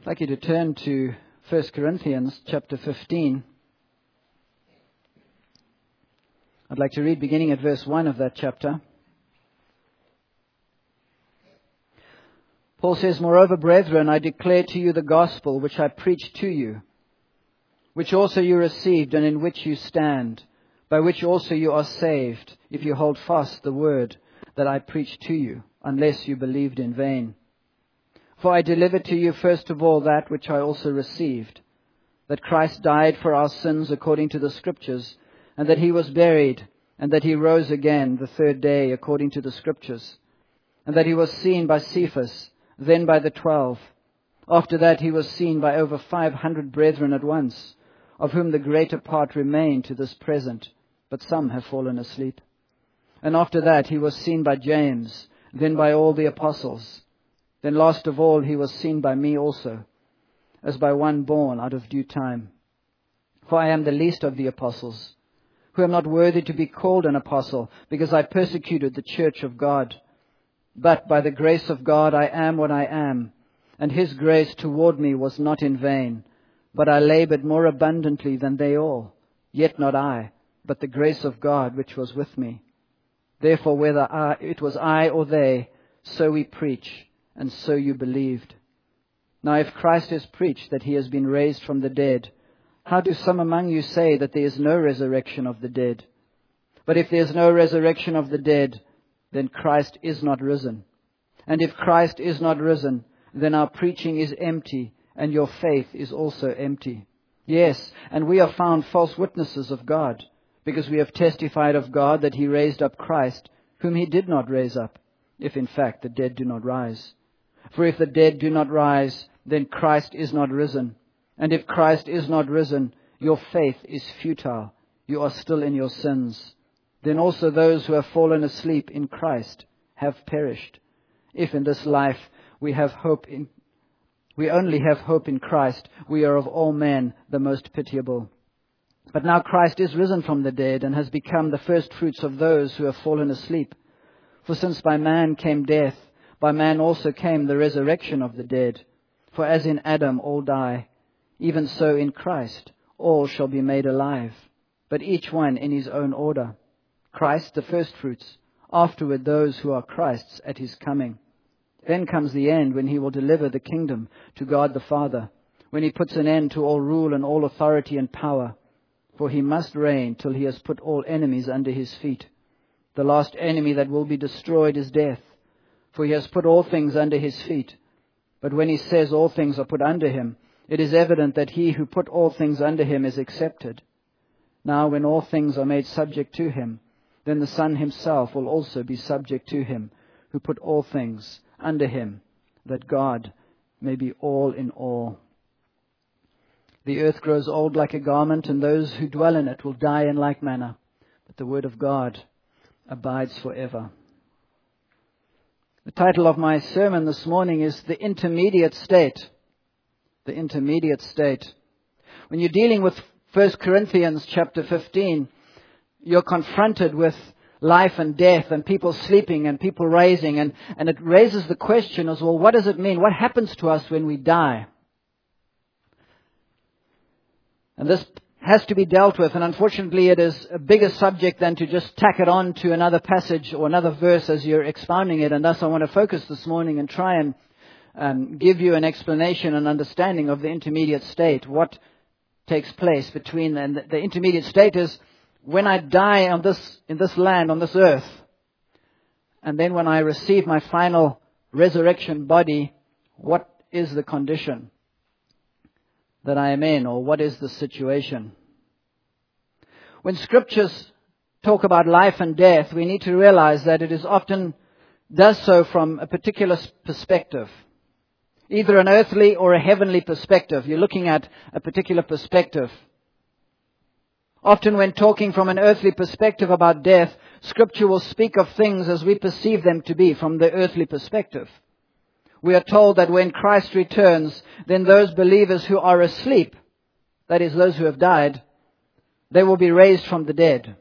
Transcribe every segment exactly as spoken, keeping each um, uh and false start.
I'd like you to turn to First Corinthians chapter fifteen. I'd like to read beginning at verse one of that chapter. Paul says, "Moreover, brethren, I declare to you the gospel which I preached to you, which also you received and in which you stand, by which also you are saved, if you hold fast the word that I preached to you, unless you believed in vain. For I delivered to you first of all that which I also received, that Christ died for our sins according to the Scriptures, and that he was buried, and that he rose again the third day according to the Scriptures, and that he was seen by Cephas, then by the twelve. After that he was seen by over five hundred brethren at once, of whom the greater part remain to this present, but some have fallen asleep. And after that he was seen by James, then by all the apostles. Then last of all he was seen by me also, as by one born out of due time. For I am the least of the apostles, who am not worthy to be called an apostle, because I persecuted the church of God. But by the grace of God I am what I am, and his grace toward me was not in vain. But I labored more abundantly than they all, yet not I, but the grace of God which was with me. Therefore whether I, it was I or they, so we preach, and so you believed. Now if Christ is preached that he has been raised from the dead, how do some among you say that there is no resurrection of the dead? But if there is no resurrection of the dead, then Christ is not risen. And if Christ is not risen, then our preaching is empty, and your faith is also empty. Yes, and we are found false witnesses of God, because we have testified of God that he raised up Christ, whom he did not raise up, if in fact the dead do not rise. For if the dead do not rise, then Christ is not risen. And if Christ is not risen, your faith is futile. You are still in your sins. Then also those who have fallen asleep in Christ have perished. If in this life we have hope in, we only have hope in Christ, we are of all men the most pitiable. But now Christ is risen from the dead and has become the first fruits of those who have fallen asleep. For since by man came death, by man also came the resurrection of the dead. For as in Adam all die, even so in Christ all shall be made alive, but each one in his own order. Christ the firstfruits, afterward those who are Christ's at his coming. Then comes the end, when he will deliver the kingdom to God the Father, when he puts an end to all rule and all authority and power. For he must reign till he has put all enemies under his feet. The last enemy that will be destroyed is death, for he has put all things under his feet. But when he says all things are put under him, it is evident that he who put all things under him is accepted. Now when all things are made subject to him, then the Son himself will also be subject to him, who put all things under him, that God may be all in all. The earth grows old like a garment, and those who dwell in it will die in like manner. But the word of God abides forever." The title of my sermon this morning is The Intermediate State. The Intermediate State. When you're dealing with First Corinthians chapter fifteen, you're confronted with life and death and people sleeping and people rising. And, and it raises the question as well, what does it mean? What happens to us when we die? And this has to be dealt with. And unfortunately, it is a bigger subject than to just tack it on to another passage or another verse as you're expounding it. And thus I want to focus this morning and try and um, give you an explanation and understanding of the intermediate state. What takes place between, and the, the intermediate state is when I die on this, in this land, on this earth, and then when I receive my final resurrection body, what is the condition that I am in, or what is the situation? When scriptures talk about life and death, we need to realize that it is often does so from a particular perspective, either an earthly or a heavenly perspective. You're looking at a particular perspective. Often when talking from an earthly perspective about death, Scripture will speak of things as we perceive them to be from the earthly perspective. We are told that when Christ returns, then those believers who are asleep, that is, those who have died, they will be raised from the dead.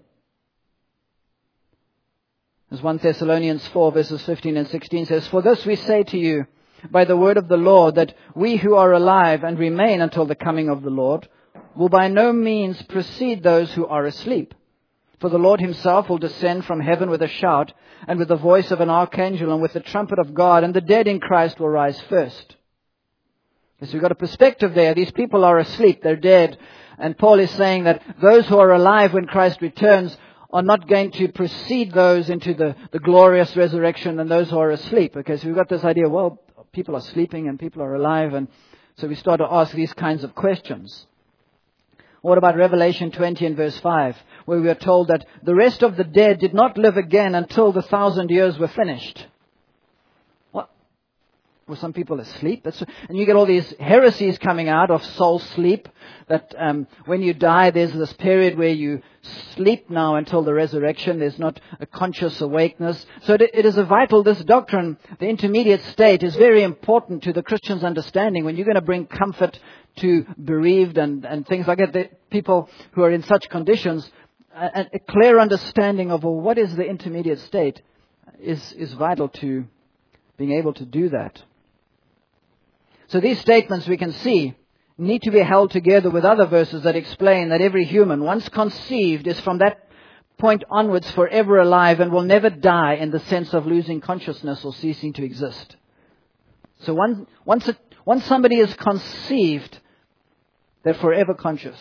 As First Thessalonians four verses fifteen and sixteen says, "For this we say to you, by the word of the Lord, that we who are alive and remain until the coming of the Lord will by no means precede those who are asleep. For the Lord himself will descend from heaven with a shout, and with the voice of an archangel, and with the trumpet of God, and the dead in Christ will rise first. So we've got a perspective there. These people are asleep, they're dead. And Paul is saying that those who are alive when Christ returns are not going to precede those into the, the glorious resurrection and those who are asleep. Okay, so we've got this idea, well, people are sleeping and people are alive. And so we start to ask these kinds of questions. What about Revelation twenty and verse five, where we are told that the rest of the dead did not live again until the thousand years were finished? What? Were some people asleep? That's, and you get all these heresies coming out of soul sleep, that um, when you die, there's this period where you sleep now until the resurrection. There's not a conscious awakeness. So it, it is a vital, this doctrine, the intermediate state, is very important to the Christian's understanding. When you're going to bring comfort to bereaved and, and things like that, the people who are in such conditions, a, a clear understanding of, well, what is the intermediate state is, is vital to being able to do that. So these statements, we can see, need to be held together with other verses that explain that every human, once conceived, is from that point onwards forever alive and will never die in the sense of losing consciousness or ceasing to exist. So one, once, it, once somebody is conceived, they're forever conscious.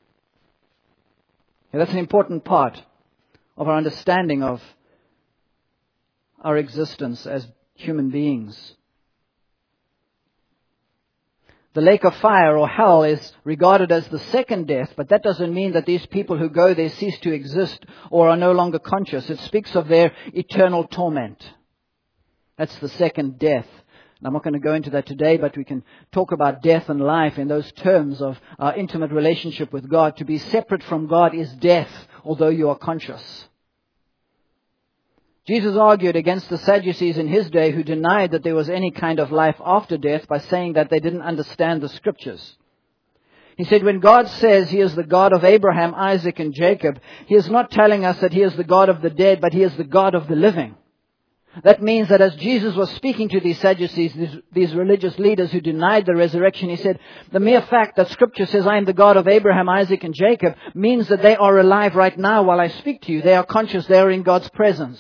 And that's an important part of our understanding of our existence as human beings. The lake of fire or hell is regarded as the second death, but that doesn't mean that these people who go there cease to exist or are no longer conscious. It speaks of their eternal torment. That's the second death. And I'm not going to go into that today, but we can talk about death and life in those terms of our intimate relationship with God. To be separate from God is death, although you are conscious. Jesus argued against the Sadducees in his day who denied that there was any kind of life after death by saying that they didn't understand the Scriptures. He said, when God says He is the God of Abraham, Isaac, and Jacob, He is not telling us that He is the God of the dead, but He is the God of the living. That means that as Jesus was speaking to these Sadducees, these, these religious leaders who denied the resurrection, He said, the mere fact that Scripture says, I am the God of Abraham, Isaac, and Jacob, means that they are alive right now while I speak to you. They are conscious. They are in God's presence.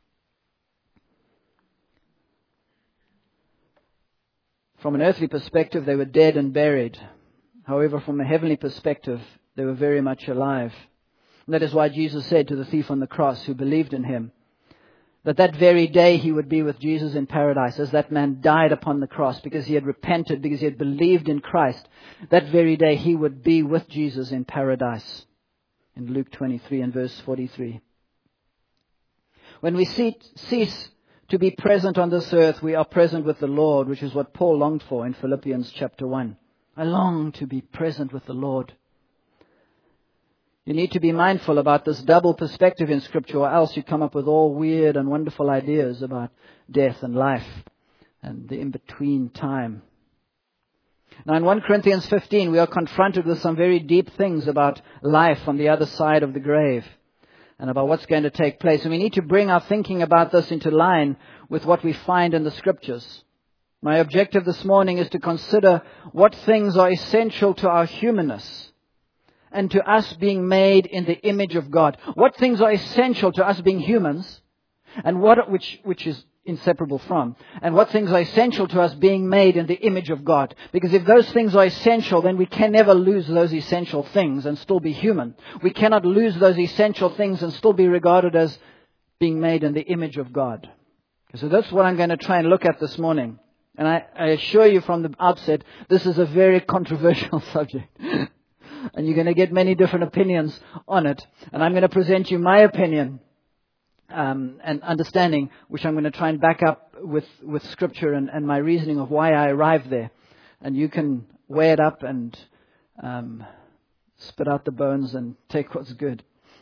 From an earthly perspective, they were dead and buried. However, from a heavenly perspective, they were very much alive. And that is why Jesus said to the thief on the cross who believed in Him, that that very day he would be with Jesus in paradise, as that man died upon the cross because he had repented, because he had believed in Christ. That very day he would be with Jesus in paradise. In Luke twenty-three and verse forty-three. When we cease to be present on this earth, we are present with the Lord, which is what Paul longed for in Philippians chapter one. I long to be present with the Lord. You need to be mindful about this double perspective in Scripture, or else you come up with all weird and wonderful ideas about death and life and the in-between time. Now in First Corinthians fifteen, we are confronted with some very deep things about life on the other side of the grave and about what's going to take place. And we need to bring our thinking about this into line with what we find in the Scriptures. My objective this morning is to consider what things are essential to our humanness and to us being made in the image of God. What things are essential to us being humans, and what which which is inseparable from, and what things are essential to us being made in the image of God. Because if those things are essential, then we can never lose those essential things and still be human. We cannot lose those essential things and still be regarded as being made in the image of God. So that's what I'm going to try and look at this morning. And I, I assure you from the outset, this is a very controversial subject. And you're going to get many different opinions on it. And I'm going to present you my opinion um, and understanding, which I'm going to try and back up with, with Scripture and, and my reasoning of why I arrived there. And you can weigh it up and um, spit out the bones and take what's good.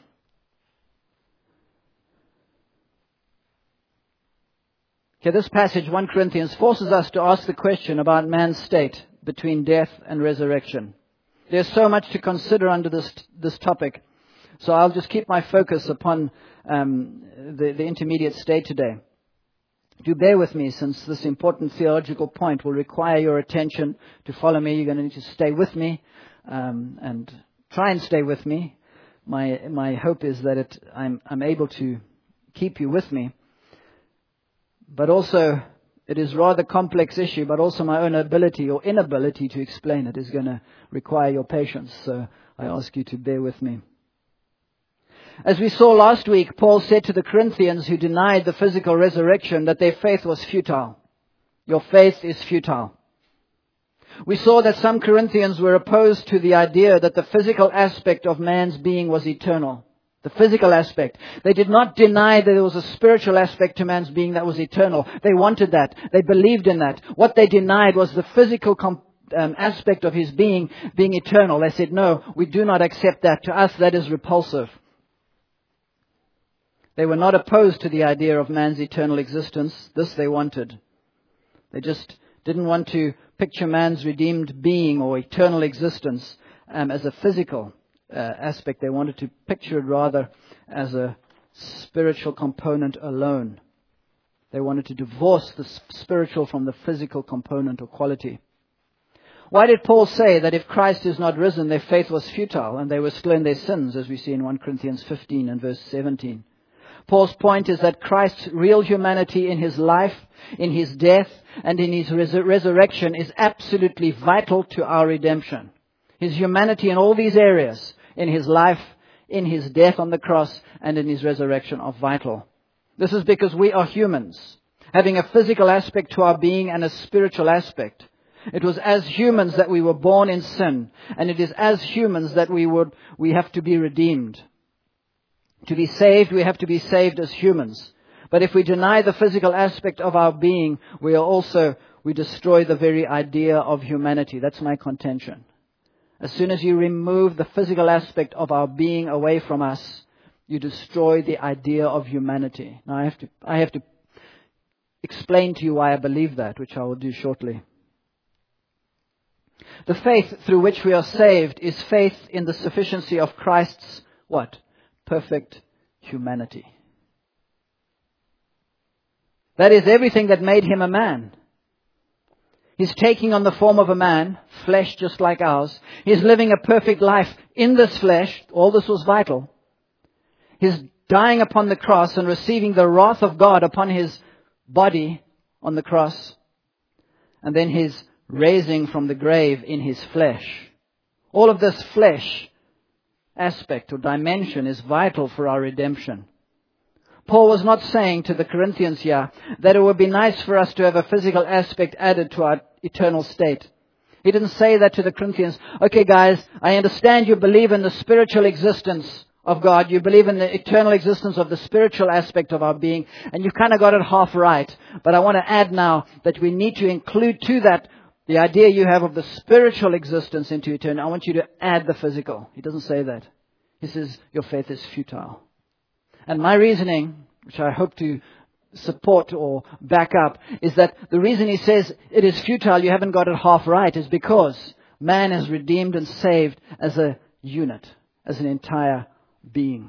Okay, this passage, First Corinthians, forces us to ask the question about man's state between death and resurrection. There's so much to consider under this this topic. So I'll just keep my focus upon um, the, the intermediate state today. Do bear with me, since this important theological point will require your attention to follow me. You're going to need to stay with me um, and try and stay with me. My my hope is that it, I'm I'm able to keep you with me. But also, it is a rather complex issue, but also my own ability or inability to explain it is going to require your patience. So I ask you to bear with me. As we saw last week, Paul said to the Corinthians who denied the physical resurrection that their faith was futile. Your faith is futile. We saw that some Corinthians were opposed to the idea that the physical aspect of man's being was eternal. The physical aspect. They did not deny that there was a spiritual aspect to man's being that was eternal. They wanted that. They believed in that. What they denied was the physical comp- um, aspect of his being being eternal. They said, no, we do not accept that. To us, that is repulsive. They were not opposed to the idea of man's eternal existence. This they wanted. They just didn't want to picture man's redeemed being or eternal existence um, as a physical uh, aspect. They wanted to picture it rather as a spiritual component alone. They wanted to divorce the spiritual from the physical component or quality. Why did Paul say that if Christ is not risen, their faith was futile and they were still in their sins, as we see in First Corinthians fifteen and verse seventeen? Paul's point is that Christ's real humanity in his life, in his death, and in his res- resurrection is absolutely vital to our redemption. His humanity in all these areas, in his life, in his death on the cross, and in his resurrection, are vital. This is because we are humans, having a physical aspect to our being and a spiritual aspect. It was as humans that we were born in sin, and it is as humans that we would we have to be redeemed. To be saved, we have to be saved as humans. But if we deny the physical aspect of our being, we are also, we destroy the very idea of humanity. That's my contention. As soon as you remove the physical aspect of our being away from us, you destroy the idea of humanity. Now I have to, I have to explain to you why I believe that, which I will do shortly. The faith through which we are saved is faith in the sufficiency of Christ's, what? Perfect humanity. That is everything that made him a man. He's taking on the form of a man, flesh just like ours. He's living a perfect life in this flesh. All this was vital. He's dying upon the cross and receiving the wrath of God upon his body on the cross. And then his raising from the grave in his flesh. All of this flesh aspect or dimension is vital for our redemption. Paul was not saying to the Corinthians here that it would be nice for us to have a physical aspect added to our eternal state. He didn't say that to the Corinthians. Okay guys, I understand you believe in the spiritual existence of God. You believe in the eternal existence of the spiritual aspect of our being, and you've kind of got it half right. But I want to add now that we need to include to that the idea you have of the spiritual existence into eternity. I want you to add the physical. He doesn't say that. He says your faith is futile. And my reasoning, which I hope to support or back up, is that the reason he says it is futile, you haven't got it half right, is because man is redeemed and saved as a unit, as an entire being.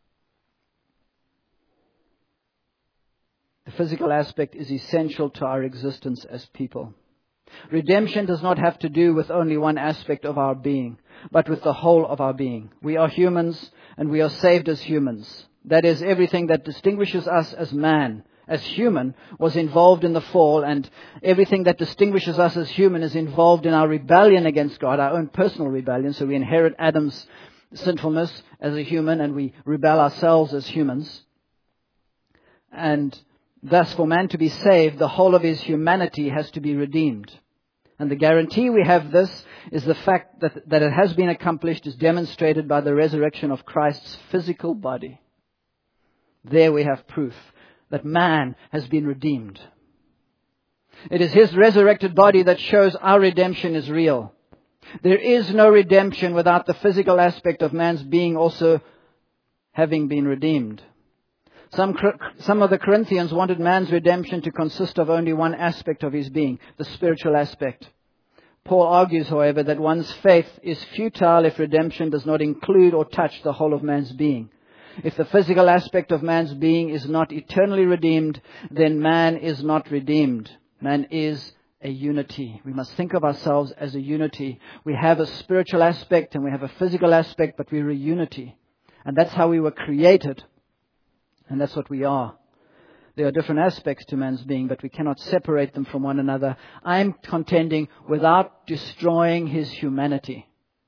The physical aspect is essential to our existence as people. Redemption does not have to do with only one aspect of our being, but with the whole of our being. We are humans, and we are saved as humans. That is, everything that distinguishes us as man, as human, was involved in the fall, and everything that distinguishes us as human is involved in our rebellion against God, our own personal rebellion. So we inherit Adam's sinfulness as a human, and we rebel ourselves as humans. And thus, for man to be saved, the whole of his humanity has to be redeemed. And the guarantee we have this is the fact that, that it has been accomplished is demonstrated by the resurrection of Christ's physical body. There we have proof that man has been redeemed. It is his resurrected body that shows our redemption is real. There is no redemption without the physical aspect of man's being also having been redeemed. Some, some of the Corinthians wanted man's redemption to consist of only one aspect of his being, the spiritual aspect. Paul argues, however, that one's faith is futile if redemption does not include or touch the whole of man's being. If the physical aspect of man's being is not eternally redeemed, then man is not redeemed. Man is a unity. We must think of ourselves as a unity. We have a spiritual aspect and we have a physical aspect, but we're a unity. And that's how we were created. And that's what we are. There are different aspects to man's being, but we cannot separate them from one another. I'm contending without destroying his humanity.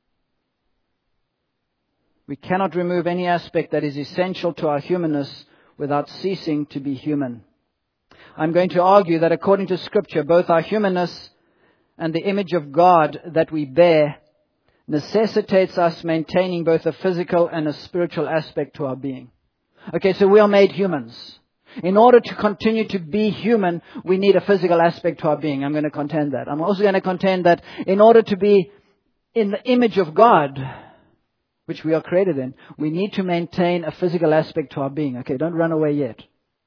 We cannot remove any aspect that is essential to our humanness without ceasing to be human. I'm going to argue that according to Scripture, both our humanness and the image of God that we bear necessitates us maintaining both a physical and a spiritual aspect to our being. Okay, so we are made humans. In order to continue to be human, we need a physical aspect to our being. I'm going to contend that. I'm also going to contend that in order to be in the image of God, which we are created in, we need to maintain a physical aspect to our being. Okay, don't run away yet.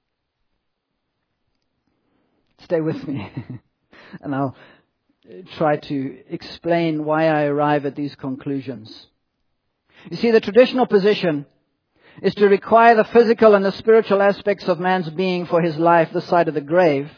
Stay with me. And I'll try to explain why I arrive at these conclusions. You see, the traditional position is to require the physical and the spiritual aspects of man's being for his life this side of the grave.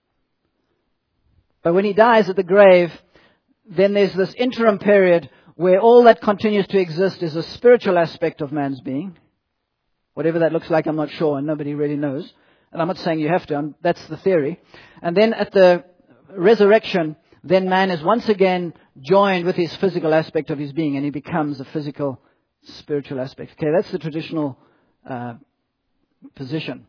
But when he dies at the grave, then there's this interim period where all that continues to exist is a spiritual aspect of man's being. Whatever that looks like, I'm not sure, and nobody really knows. And I'm not saying you have to, I'm, that's the theory. And then at the resurrection, then man is once again joined with his physical aspect of his being, and he becomes a physical, spiritual aspect. Okay, that's the traditional uh, position.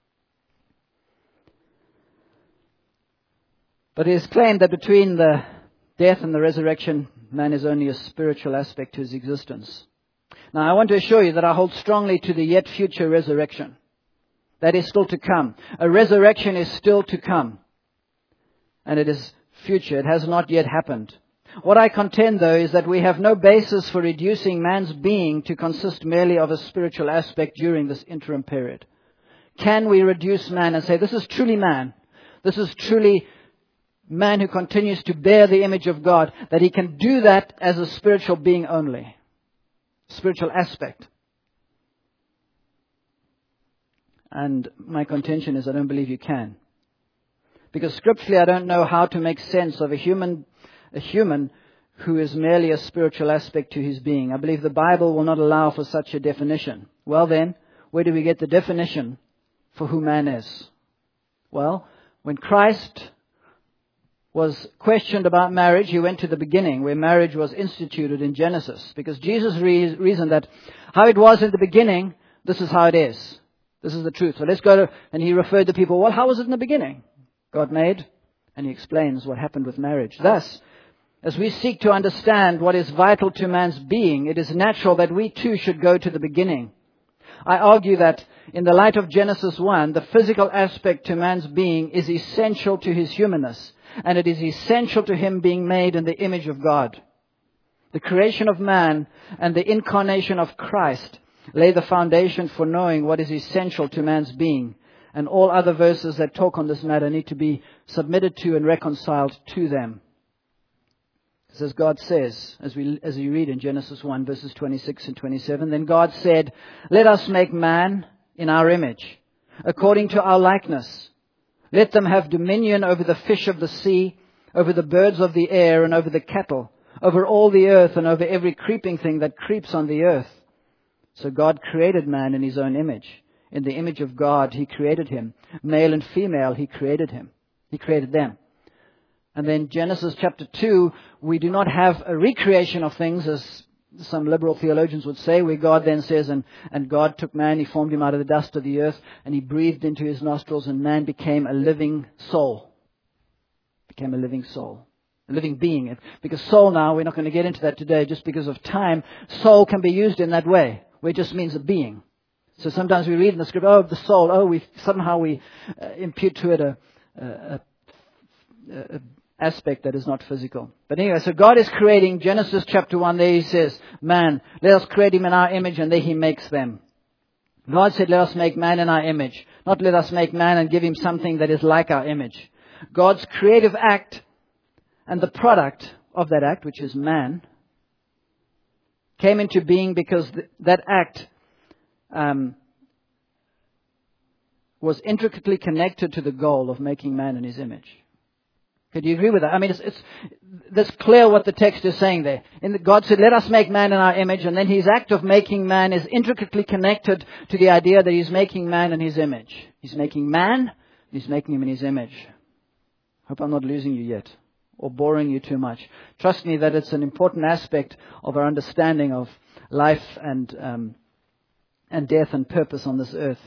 But it is claimed that between the death and the resurrection, man is only a spiritual aspect to his existence. Now, I want to assure you that I hold strongly to the yet future resurrection. That is still to come. A resurrection is still to come. And it is future. It has not yet happened. What I contend, though, is that we have no basis for reducing man's being to consist merely of a spiritual aspect during this interim period. Can we reduce man and say, this is truly man. This is truly man who continues to bear the image of God, that he can do that as a spiritual being only. Spiritual aspect. And my contention is I don't believe you can. Because scripturally I don't know how to make sense of a human, a human who is merely a spiritual aspect to his being. I believe the Bible will not allow for such a definition. Well then, where do we get the definition for who man is? Well, when Christ was questioned about marriage, he went to the beginning where marriage was instituted in Genesis. Because Jesus re- reasoned that how it was in the beginning, this is how it is. This is the truth. So let's go to, and he referred to people, well, how was it in the beginning? God made, and he explains what happened with marriage. Thus, as we seek to understand what is vital to man's being, it is natural that we too should go to the beginning. I argue that in the light of Genesis one, the physical aspect to man's being is essential to his humanness, and it is essential to him being made in the image of God. The creation of man and the incarnation of Christ lay the foundation for knowing what is essential to man's being. And all other verses that talk on this matter need to be submitted to and reconciled to them. As God says, as we as we read in Genesis one, verses twenty-six and twenty-seven, then God said, let us make man in our image, according to our likeness. Let them have dominion over the fish of the sea, over the birds of the air, and over the cattle, over all the earth, and over every creeping thing that creeps on the earth. So God created man in his own image. In the image of God, he created him. Male and female, he created him. He created them. And then Genesis chapter two, we do not have a recreation of things, as some liberal theologians would say, where God then says, and, and God took man, he formed him out of the dust of the earth, and he breathed into his nostrils, and man became a living soul. Became a living soul. A living being. Because soul now, we're not going to get into that today just because of time. Soul can be used in that way, where it just means a being. So sometimes we read in the script, oh, the soul, oh, we somehow we uh, impute to it a, a, a, a aspect that is not physical. But anyway, so God is creating, Genesis chapter one, there he says, man, let us create him in our image, and there he makes them. God said, let us make man in our image. Not let us make man and give him something that is like our image. God's creative act and the product of that act, which is man, came into being because th- that act um, was intricately connected to the goal of making man in his image. Could you agree with that? I mean, it's, it's, it's clear what the text is saying there. In the, God said, let us make man in our image, and then his act of making man is intricately connected to the idea that he's making man in his image. He's making man, he's making him in his image. Hope I'm not losing you yet, or boring you too much. Trust me that it's an important aspect of our understanding of life and um, and death and purpose on this earth.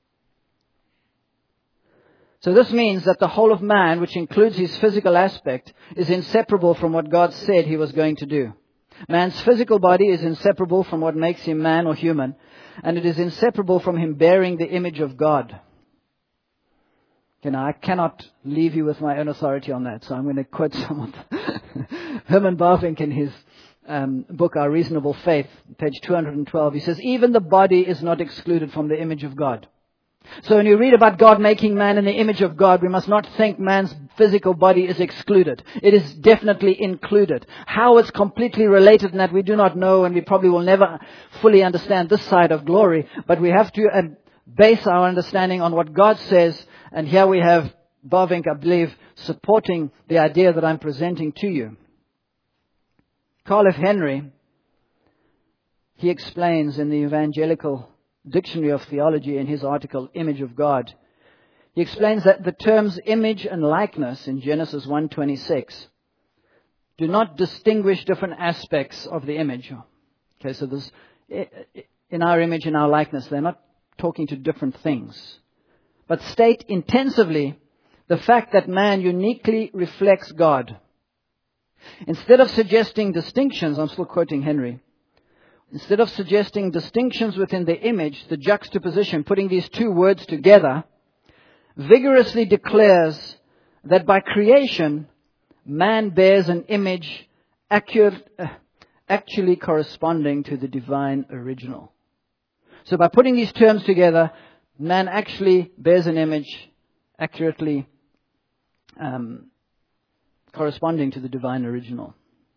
So this means that the whole of man, which includes his physical aspect, is inseparable from what God said he was going to do. Man's physical body is inseparable from what makes him man or human, and it is inseparable from him bearing the image of God. You know, I cannot leave you with my own authority on that, so I'm going to quote someone. Herman Bavinck in his um, book, Our Reasonable Faith, page two hundred twelve, he says, even the body is not excluded from the image of God. So when you read about God making man in the image of God, we must not think man's physical body is excluded. It is definitely included. How it's completely related in that we do not know, and we probably will never fully understand this side of glory, but we have to uh, base our understanding on what God says, and here we have Bavinck, I believe, supporting the idea that I'm presenting to you. Carl F. Henry, he explains in the Evangelical Dictionary of Theology in his article, Image of God. He explains that the terms image and likeness in Genesis one twenty-six do not distinguish different aspects of the image. Okay, so there's, in our image and our likeness, they're not talking to different things, but state intensively the fact that man uniquely reflects God. Instead of suggesting distinctions, I'm still quoting Henry, Instead of suggesting distinctions within the image, the juxtaposition, putting these two words together, vigorously declares that by creation, man bears an image accurate, uh, actually corresponding to the divine original. So by putting these terms together, man actually bears an image accurately um, corresponding to the divine original.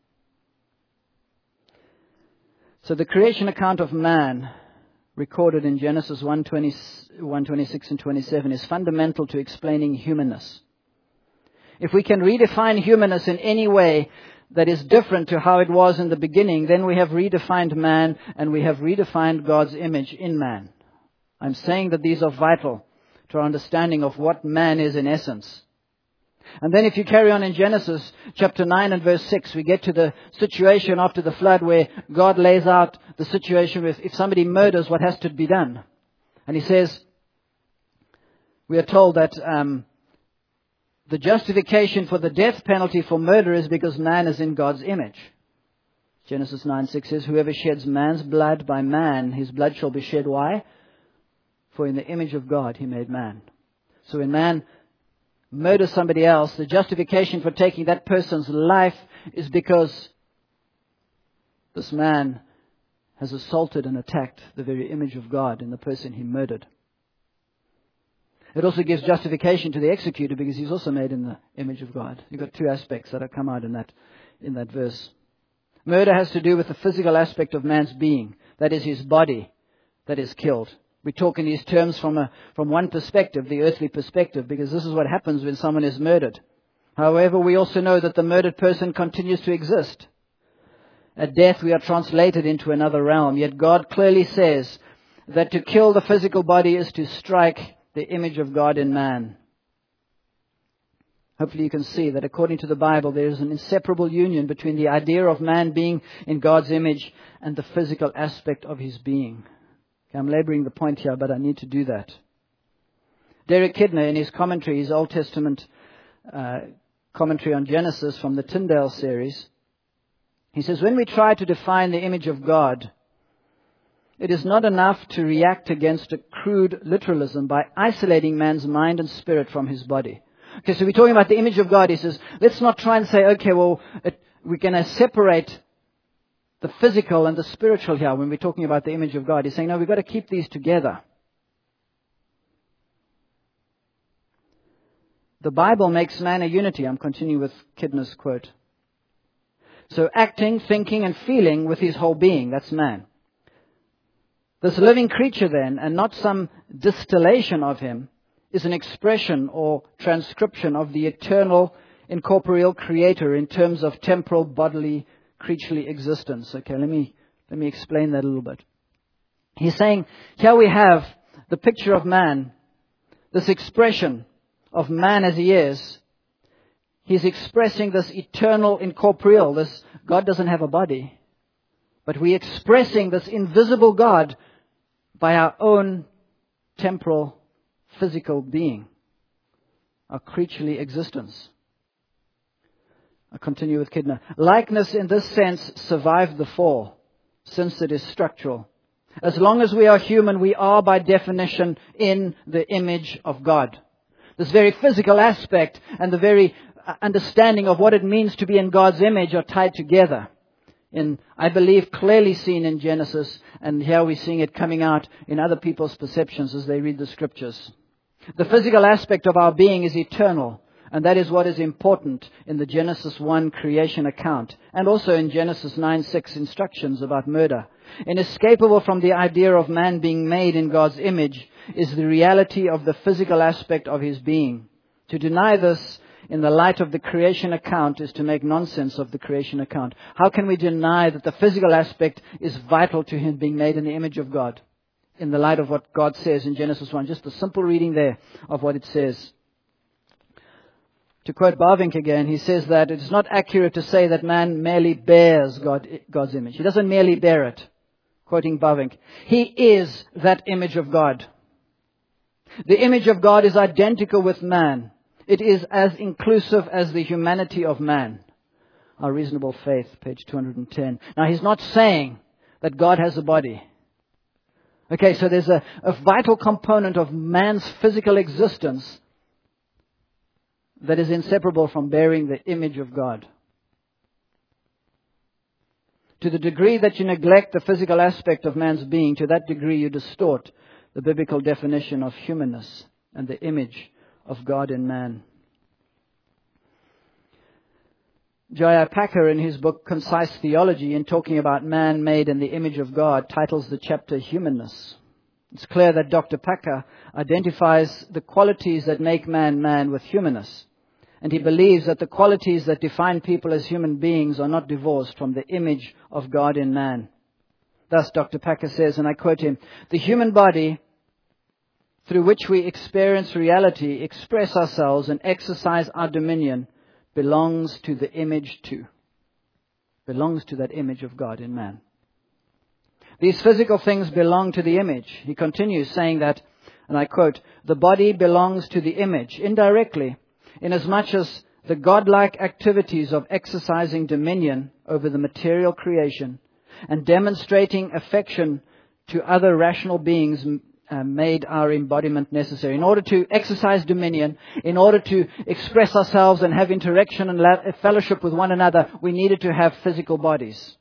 So the creation account of man, recorded in Genesis one twenty-six and twenty-seven, is fundamental to explaining humanness. If we can redefine humanness in any way that is different to how it was in the beginning, then we have redefined man and we have redefined God's image in man. I'm saying that these are vital to our understanding of what man is in essence. And then if you carry on in Genesis chapter nine and verse six, we get to the situation after the flood where God lays out the situation with if somebody murders, what has to be done. And he says, we are told that um, the justification for the death penalty for murder is because man is in God's image. Genesis nine six says, whoever sheds man's blood by man, his blood shall be shed. Why? For in the image of God he made man. So when man murder somebody else, the justification for taking that person's life is because this man has assaulted and attacked the very image of God in the person he murdered. It also gives justification to the executor because he's also made in the image of God. You've got two aspects that have come out in that, in that verse. Murder has to do with the physical aspect of man's being. That is his body that is killed. We talk in these terms from a, from one perspective, the earthly perspective, because this is what happens when someone is murdered. However, we also know that the murdered person continues to exist. At death, we are translated into another realm. Yet God clearly says that to kill the physical body is to strike the image of God in man. Hopefully you can see that according to the Bible, there is an inseparable union between the idea of man being in God's image and the physical aspect of his being. Okay, I'm laboring the point here, but I need to do that. Derek Kidner, in his commentary, his Old Testament uh, commentary on Genesis from the Tyndale series, he says, when we try to define the image of God, it is not enough to react against a crude literalism by isolating man's mind and spirit from his body. Okay, so we're talking about the image of God. He says, let's not try and say, okay, well, it, we're going to separate the physical and the spiritual here when we're talking about the image of God. He's saying, no, we've got to keep these together. The Bible makes man a unity. I'm continuing with Kidner's quote. So acting, thinking, and feeling with his whole being, that's man. This living creature then, and not some distillation of him, is an expression or transcription of the eternal, incorporeal Creator in terms of temporal, bodily, creaturely existence. Okay, let me, let me explain that a little bit. He's saying, here we have the picture of man, this expression of man as he is. He's expressing this eternal, incorporeal, this God doesn't have a body, but we're expressing this invisible God by our own temporal, physical being, our creaturely existence. I continue with Kidner. Likeness in this sense survived the fall, since it is structural. As long as we are human, we are by definition in the image of God. This very physical aspect and the very understanding of what it means to be in God's image are tied together. In, I believe, clearly seen in Genesis, and here we're seeing it coming out in other people's perceptions as they read the Scriptures. The physical aspect of our being is eternal, and that is what is important in the Genesis one creation account, and also in Genesis nine six instructions about murder. Inescapable from the idea of man being made in God's image is the reality of the physical aspect of his being. To deny this in the light of the creation account is to make nonsense of the creation account. How can we deny that the physical aspect is vital to him being made in the image of God? In the light of what God says in Genesis one. Just a simple reading there of what it says. To quote Bavinck again, he says that it's not accurate to say that man merely bears God, God's image. He doesn't merely bear it. Quoting Bavinck. He is that image of God. The image of God is identical with man. It is as inclusive as the humanity of man. Our Reasonable Faith, page two hundred ten. Now, he's not saying that God has a body. Okay, so there's a, a vital component of man's physical existence that is inseparable from bearing the image of God. To the degree that you neglect the physical aspect of man's being, to that degree you distort the biblical definition of humanness and the image of God in man. J I Packer, in his book Concise Theology, in talking about man made in the image of God, titles the chapter Humanness. It's clear that Doctor Packer identifies the qualities that make man man with humanness. And he believes that the qualities that define people as human beings are not divorced from the image of God in man. Thus, Doctor Packer says, and I quote him, "The human body through which we experience reality, express ourselves, and exercise our dominion belongs to the image too. Belongs to that image of God in man. These physical things belong to the image." He continues saying that, and I quote, "The body belongs to the image indirectly, inasmuch as the godlike activities of exercising dominion over the material creation and demonstrating affection to other rational beings Uh, made our embodiment necessary. In order to exercise dominion, in order to express ourselves and have interaction and la- fellowship with one another, we needed to have physical bodies.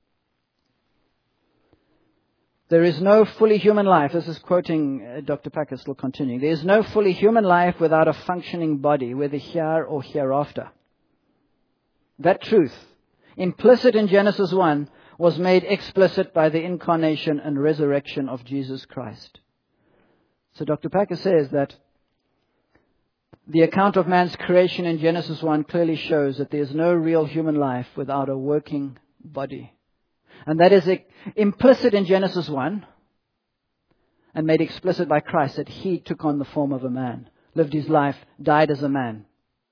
There is no fully human life. This is quoting uh, Doctor Packer, still continuing. There is no fully human life without a functioning body, whether here or hereafter. That truth, implicit in Genesis one, was made explicit by the incarnation and resurrection of Jesus Christ. So Doctor Packer says that the account of man's creation in Genesis one clearly shows that there is no real human life without a working body. And that is implicit in Genesis one and made explicit by Christ, that he took on the form of a man, lived his life, died as a man.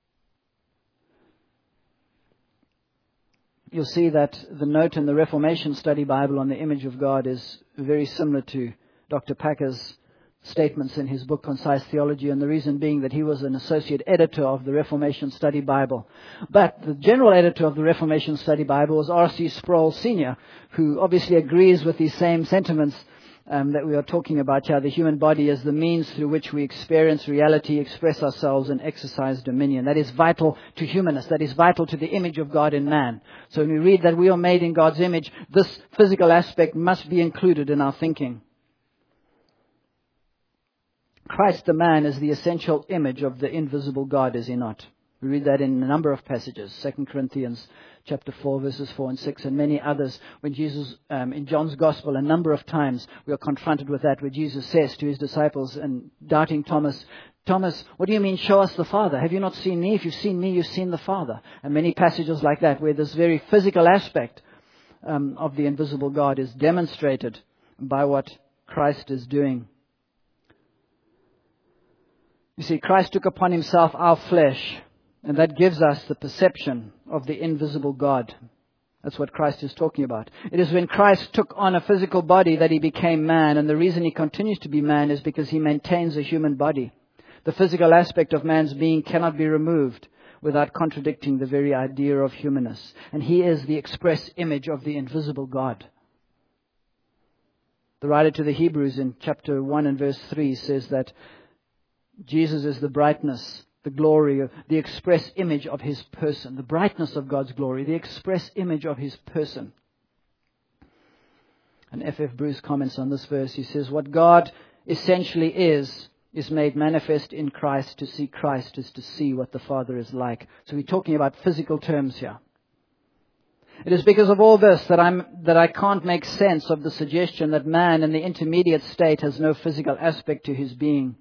You'll see that the note in the Reformation Study Bible on the image of God is very similar to Doctor Packer's statements in his book Concise Theology, and the reason being that he was an associate editor of the Reformation Study Bible. But the general editor of the Reformation Study Bible was R C Sproul Senior, who obviously agrees with these same sentiments um, that we are talking about here. The human body is the means through which we experience reality, express ourselves, and exercise dominion. That is vital to humanness. That is vital to the image of God in man. So when we read that we are made in God's image, this physical aspect must be included in our thinking. Christ the man is the essential image of the invisible God, is he not? We read that in a number of passages, Second Corinthians chapter four, verses four and six, and many others. When Jesus, um, in John's Gospel, a number of times we are confronted with that, where Jesus says to his disciples, and doubting Thomas, Thomas, what do you mean, show us the Father? Have you not seen me? If you've seen me, you've seen the Father. And many passages like that, where this very physical aspect um, of the invisible God is demonstrated by what Christ is doing. You see, Christ took upon himself our flesh, and that gives us the perception of the invisible God. That's what Christ is talking about. It is when Christ took on a physical body that he became man, and the reason he continues to be man is because he maintains a human body. The physical aspect of man's being cannot be removed without contradicting the very idea of humanness. And he is the express image of the invisible God. The writer to the Hebrews in chapter one and verse three says that Jesus is the brightness, the glory, the express image of his person. The brightness of God's glory, the express image of his person. And F F Bruce comments on this verse. He says, what God essentially is, is made manifest in Christ. To see Christ is to see what the Father is like. So we're talking about physical terms here. It is because of all this that I'm that I can't make sense of the suggestion that man in the intermediate state has no physical aspect to his being.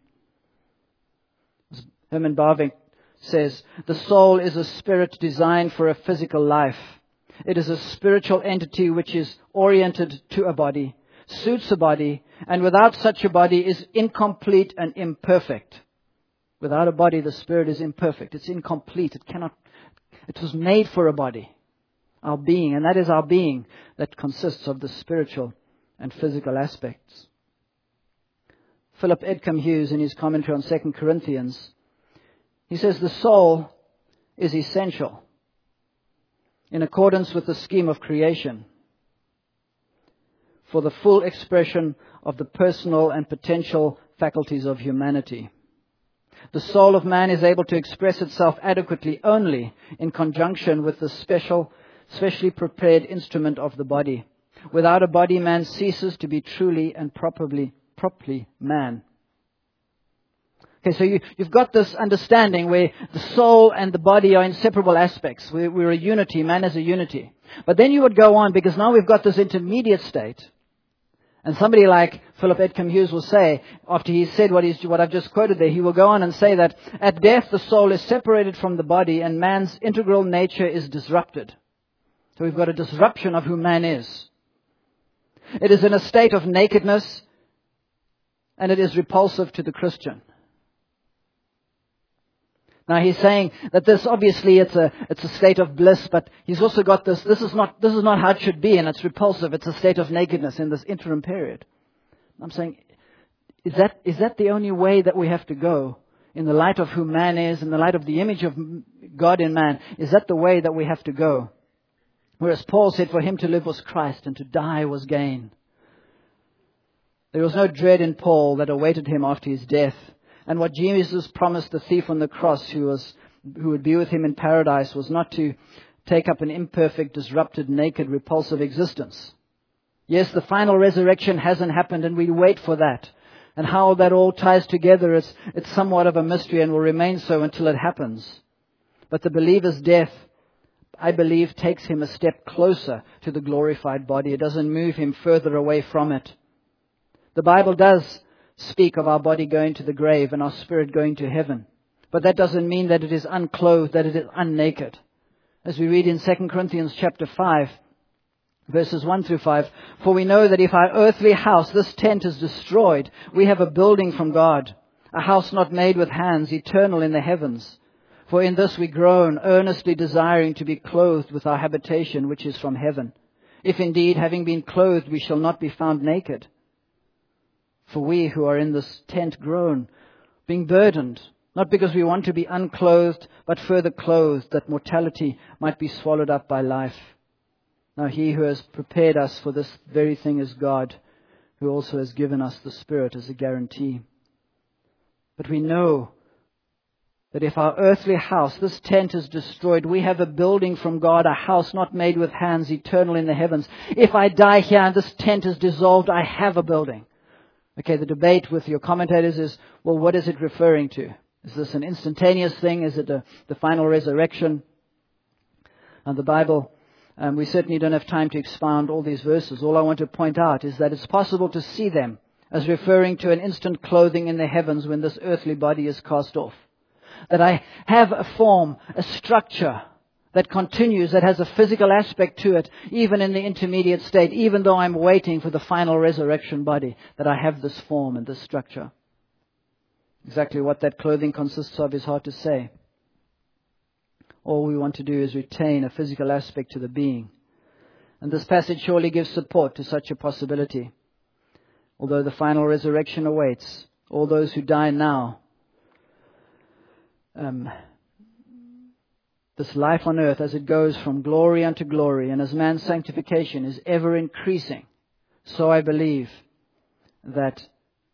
Herman Bavinck says, the soul is a spirit designed for a physical life. It is a spiritual entity which is oriented to a body, suits a body, and without such a body is incomplete and imperfect. Without a body, the spirit is imperfect. It's incomplete. It cannot, it was made for a body. Our being, and that is our being that consists of the spiritual and physical aspects. Philip Edcombe Hughes, in his commentary on Second Corinthians, he says the soul is essential in accordance with the scheme of creation for the full expression of the personal and potential faculties of humanity. The soul of man is able to express itself adequately only in conjunction with the special, specially prepared instrument of the body. Without a body, man ceases to be truly and properly, properly man. Okay, so you, you've got this understanding where the soul and the body are inseparable aspects. We're, we're a unity, man is a unity. But then you would go on, because now we've got this intermediate state. And somebody like Philip Edcombe Hughes will say, after he's said what, he's, what I've just quoted there, he will go on and say that at death the soul is separated from the body and man's integral nature is disrupted. So we've got a disruption of who man is. It is in a state of nakedness, and it is repulsive to the Christian. Now he's saying that this, obviously it's a it's a state of bliss, but he's also got this, this is not this is not how it should be, and it's repulsive. It's a state of nakedness in this interim period. I'm saying, is that is that the only way that we have to go in the light of who man is, in the light of the image of God in man? Is that the way that we have to go? Whereas Paul said for him to live was Christ and to die was gain. There was no dread in Paul that awaited him after his death. And what Jesus promised the thief on the cross, who was who would be with him in paradise, was not to take up an imperfect, disrupted, naked, repulsive existence. Yes, the final resurrection hasn't happened, and we wait for that. And how that all ties together, it's, it's somewhat of a mystery and will remain so until it happens. But the believer's death, I believe, takes him a step closer to the glorified body. It doesn't move him further away from it. The Bible does speak of our body going to the grave and our spirit going to heaven. But that doesn't mean that it is unclothed, that it is unnaked. As we read in Second Corinthians chapter five, verses one through five, for we know that if our earthly house, this tent, is destroyed, we have a building from God, a house not made with hands, eternal in the heavens. For in this we groan, earnestly desiring to be clothed with our habitation, which is from heaven. If indeed, having been clothed, we shall not be found naked. For we who are in this tent groan, being burdened, not because we want to be unclothed, but further clothed, that mortality might be swallowed up by life. Now he who has prepared us for this very thing is God, who also has given us the Spirit as a guarantee. But we know that if our earthly house, this tent, is destroyed, we have a building from God, a house not made with hands, eternal in the heavens. If I die here and this tent is dissolved, I have a building. Okay, the debate with your commentators is, well, what is it referring to? Is this an instantaneous thing? Is it a, the final resurrection? And the Bible, um, we certainly don't have time to expound all these verses. All I want to point out is that it's possible to see them as referring to an instant clothing in the heavens when this earthly body is cast off. That I have a form, a structure that continues, that has a physical aspect to it, even in the intermediate state, even though I'm waiting for the final resurrection body, that I have this form and this structure. Exactly what that clothing consists of is hard to say. All we want to do is retain a physical aspect to the being. And this passage surely gives support to such a possibility. Although the final resurrection awaits, all those who die now, um, this life on earth as it goes from glory unto glory, and as man's sanctification is ever increasing, so I believe that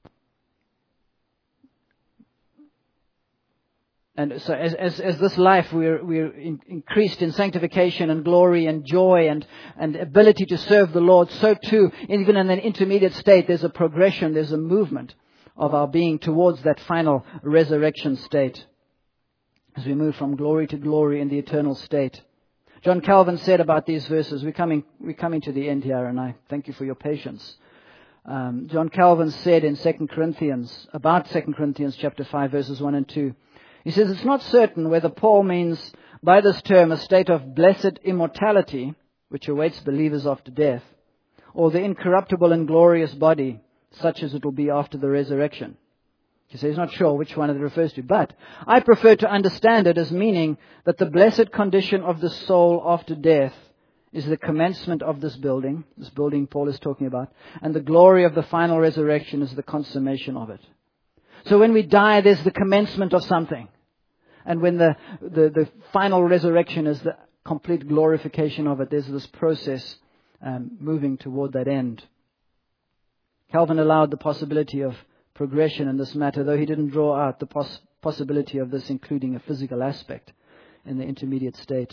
And so as, as, as this life we're, we're in, increased in sanctification and glory and joy and, and ability to serve the Lord, so too, even in an intermediate state, there's a progression, there's a movement of our being towards that final resurrection state as we move from glory to glory in the eternal state. John Calvin said about these verses, we're coming, we're coming to the end here, and I thank you for your patience. Um, John Calvin said in Second Corinthians, about Second Corinthians chapter five, verses one and two, he says, it's not certain whether Paul means by this term a state of blessed immortality, which awaits believers after death, or the incorruptible and glorious body, such as it will be after the resurrection. He says he's not sure which one it refers to, but I prefer to understand it as meaning that the blessed condition of the soul after death is the commencement of this building, this building Paul is talking about, and the glory of the final resurrection is the consummation of it. So when we die, there's the commencement of something. And when the, the, the final resurrection is the complete glorification of it, there's this process um, moving toward that end. Calvin allowed the possibility of progression in this matter, though he didn't draw out the poss- possibility of this including a physical aspect in the intermediate state.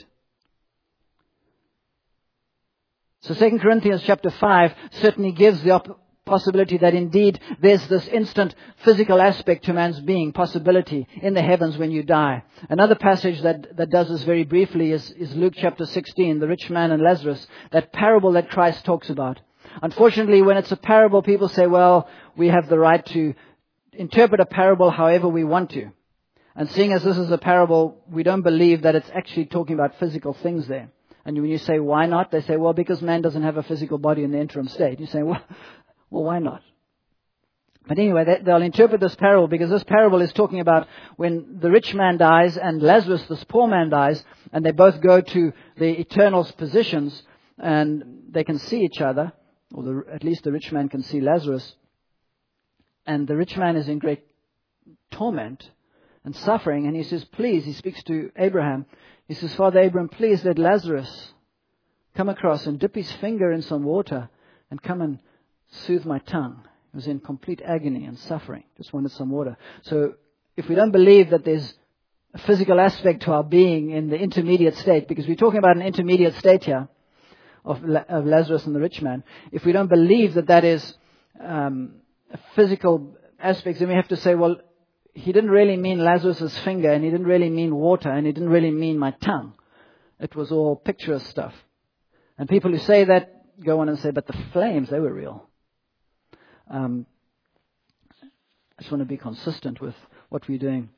So Second Corinthians chapter five certainly gives the op- possibility that indeed there's this instant physical aspect to man's being, possibility in the heavens when you die. Another passage that, that does this very briefly is, is Luke chapter sixteen, the rich man and Lazarus, that parable that Christ talks about. Unfortunately, when it's a parable, people say, well, we have the right to interpret a parable however we want to. And seeing as this is a parable, we don't believe that it's actually talking about physical things there. And when you say, why not? They say, well, because man doesn't have a physical body in the interim state. You say, well, well, why not? But anyway, they, they'll interpret this parable because this parable is talking about when the rich man dies and Lazarus, this poor man, dies, and they both go to the eternal positions and they can see each other, or the, at least the rich man can see Lazarus. And the rich man is in great torment and suffering, and he says, please, he speaks to Abraham. He says, Father Abraham, please let Lazarus come across and dip his finger in some water and come and soothe my tongue. He was in complete agony and suffering. Just wanted some water. So if we don't believe that there's a physical aspect to our being in the intermediate state, because we're talking about an intermediate state here of, of Lazarus and the rich man, if we don't believe that that is um, a physical aspect, then we have to say, well, he didn't really mean Lazarus' finger, and he didn't really mean water, and he didn't really mean my tongue. It was all picturesque stuff. And people who say that go on and say, but the flames, they were real. Um, I just want to be consistent with what we're doing.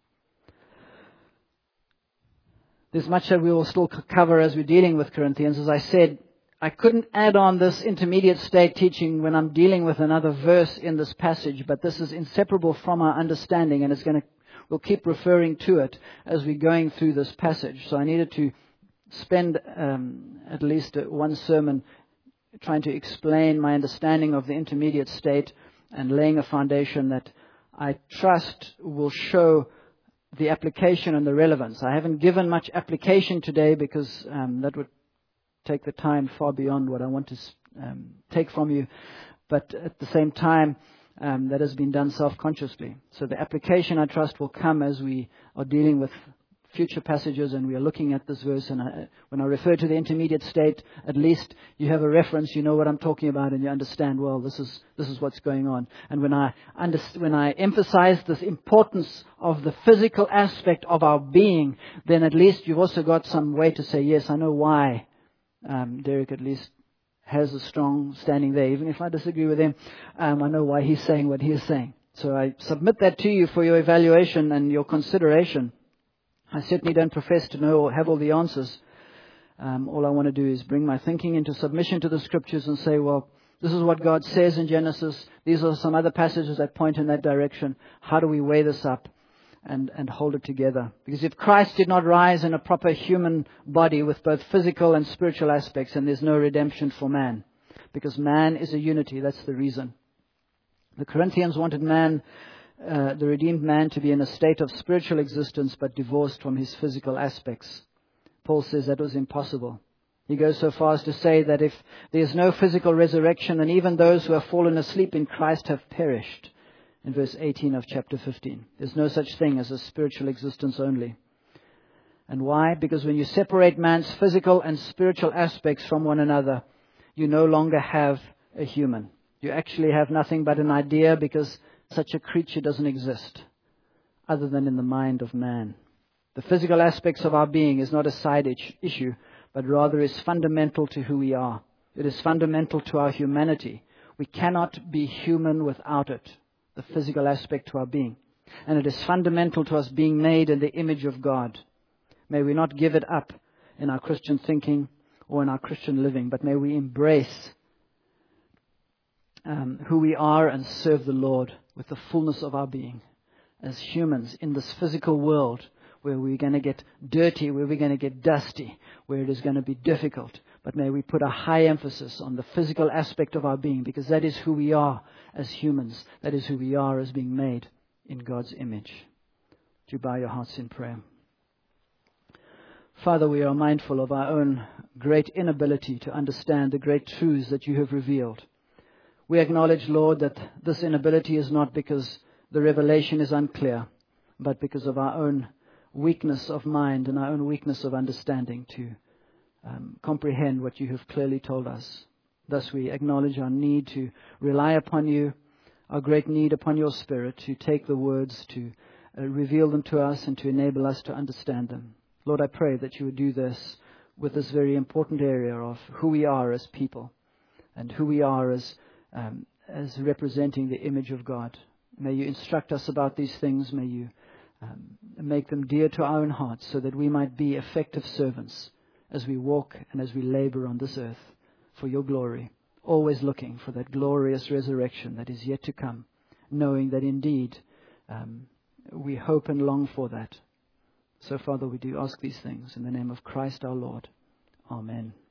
There's much that we will still cover as we're dealing with Corinthians. As I said, I couldn't add on this intermediate state teaching when I'm dealing with another verse in this passage, but this is inseparable from our understanding, and it's going to, we'll keep referring to it as we're going through this passage. So I needed to spend um, at least one sermon trying to explain my understanding of the intermediate state and laying a foundation that I trust will show the application and the relevance. I haven't given much application today because um, that would take the time far beyond what I want to um, take from you. But at the same time, um, that has been done self-consciously. So the application, I trust, will come as we are dealing with future passages and we are looking at this verse, and I, when I refer to the intermediate state, at least you have a reference, you know what I'm talking about, and you understand, well, this is this is what's going on. And when I under, when I emphasize this importance of the physical aspect of our being, then at least you've also got some way to say, yes, I know why um, Derek at least has a strong standing there. Even if I disagree with him, um, I know why he's saying what he is saying. So I submit that to you for your evaluation and your consideration. I certainly don't profess to know or have all the answers. Um, all I want to do is bring my thinking into submission to the Scriptures and say, well, this is what God says in Genesis. These are some other passages that point in that direction. How do we weigh this up and, and hold it together? Because if Christ did not rise in a proper human body with both physical and spiritual aspects, then there's no redemption for man. Because man is a unity. That's the reason. The Corinthians wanted man, uh, the redeemed man, to be in a state of spiritual existence but divorced from his physical aspects. Paul says that was impossible. He goes so far as to say that if there is no physical resurrection, then even those who have fallen asleep in Christ have perished. In verse eighteen of chapter fifteen. There's no such thing as a spiritual existence only. And why? Because when you separate man's physical and spiritual aspects from one another, you no longer have a human. You actually have nothing but an idea, because such a creature doesn't exist other than in the mind of man. The physical aspects of our being is not a side issue, but rather is fundamental to who we are. It is fundamental to our humanity. We cannot be human without it, the physical aspect to our being. And it is fundamental to us being made in the image of God. May we not give it up in our Christian thinking or in our Christian living, but may we embrace Um, who we are and serve the Lord with the fullness of our being as humans in this physical world where we're going to get dirty, where we're going to get dusty, where it is going to be difficult. But may we put a high emphasis on the physical aspect of our being, because that is who we are as humans. That is who we are as being made in God's image. Would you bow your hearts in prayer? Father, we are mindful of our own great inability to understand the great truths that you have revealed. We acknowledge, Lord, that this inability is not because the revelation is unclear, but because of our own weakness of mind and our own weakness of understanding to um, comprehend what you have clearly told us. Thus we acknowledge our need to rely upon you, our great need upon your Spirit to take the words, to uh, reveal them to us and to enable us to understand them. Lord, I pray that you would do this with this very important area of who we are as people and who we are as Um, as representing the image of God. May you instruct us about these things. May you um, make them dear to our own hearts, so that we might be effective servants as we walk and as we labor on this earth for your glory, always looking for that glorious resurrection that is yet to come, knowing that indeed um, we hope and long for that. So, Father, we do ask these things in the name of Christ our Lord. Amen.